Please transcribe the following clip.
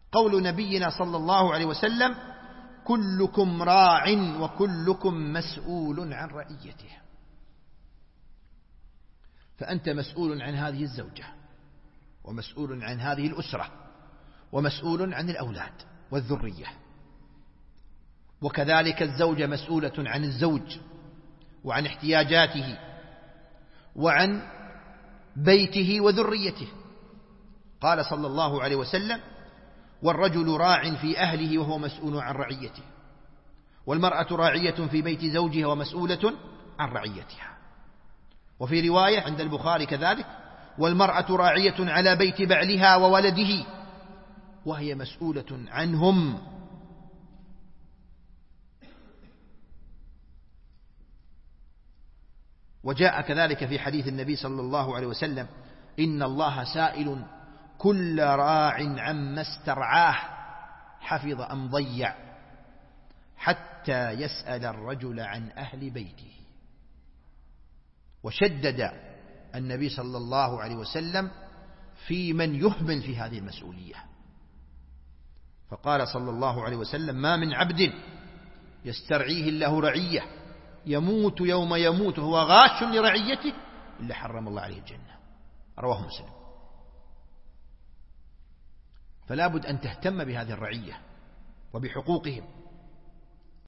قول نبينا صلى الله عليه وسلم: كلكم راع وكلكم مسؤول عن رعيته. فأنت مسؤول عن هذه الزوجة، ومسؤول عن هذه الأسرة، ومسؤول عن الأولاد والذرية، وكذلك الزوجة مسؤولة عن الزوج وعن احتياجاته وعن بيته وذريته. قال صلى الله عليه وسلم: والرجل راع في أهله وهو مسؤول عن رعيته، والمرأة راعية في بيت زوجها ومسؤولة عن رعيتها. وفي رواية عند البخاري كذلك: والمرأة راعية على بيت بعلها وولده وهي مسؤولة عنهم. وجاء كذلك في حديث النبي صلى الله عليه وسلم: إن الله سائل كل راع عما استرعاه حفظ أم ضيع، حتى يسأل الرجل عن أهل بيته. وشدد النبي صلى الله عليه وسلم في من يهمل في هذه المسؤولية، فقال صلى الله عليه وسلم: ما من عبد يسترعيه الله رعية يموت يوم يموت وهو غاش لرعيته إلا حرم الله عليه الجنة. رواه مسلم. فلا بد أن تهتم بهذه الرعية وبحقوقهم،